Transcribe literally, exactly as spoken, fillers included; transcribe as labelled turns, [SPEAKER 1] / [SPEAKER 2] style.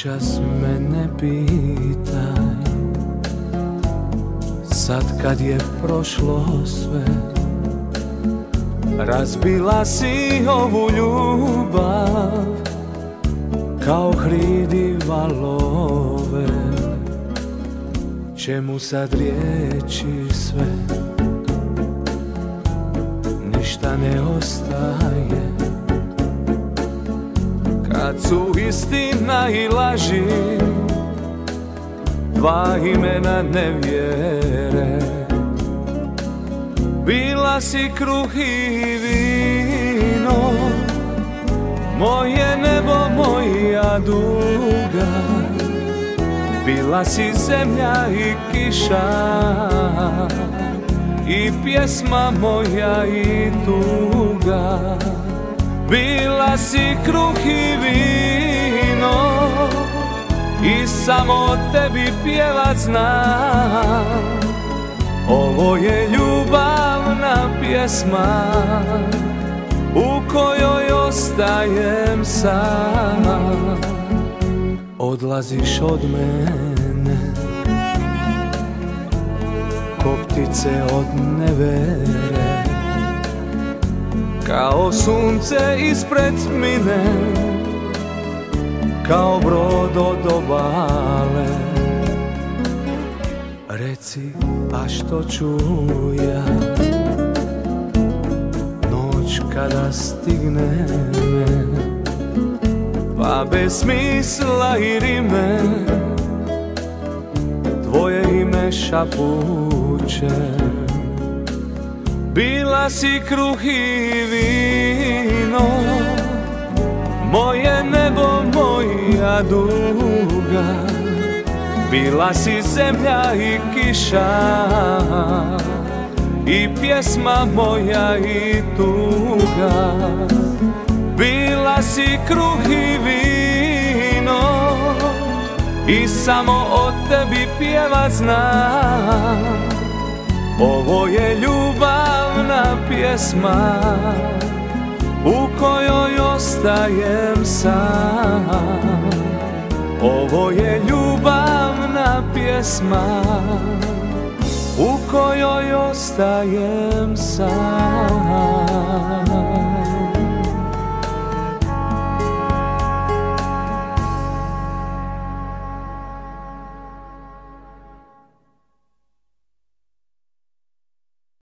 [SPEAKER 1] Noćas me ne pitaj, sad kad je prošlo sve, razbila si ovu ljubav kao hridi valove. Čemu sad riječi sve, ništa ne ostaje kad su istina i laži dva imena nevjere. Bila si kruh i vino, moje nebo, moja duga. Bila si zemlja i kiša, i pjesma moja i tuga. Bila si kruh i vino, i samo tebi pjevat znam. Ovo je ljubavna pjesma u kojoj ostajem sam. Odlaziš od mene ko ptice od nevere, kao sunce ispred mine, kao brod od obale. Reci, a što ću ja noć kada stigne me, pa bez smisla i rime tvoje ime šapuće. Bila si kruh i vino, moje nebo, moja duga. Bila si zemlja i kiša, i pjesma moja i tuga. Bila si kruh i vino, i samo o tebi pjevat znam. Ovo je ljubavna pjesma u kojoj ostajem sam. Ovo je ljubavna pjesma u kojoj ostajem sam.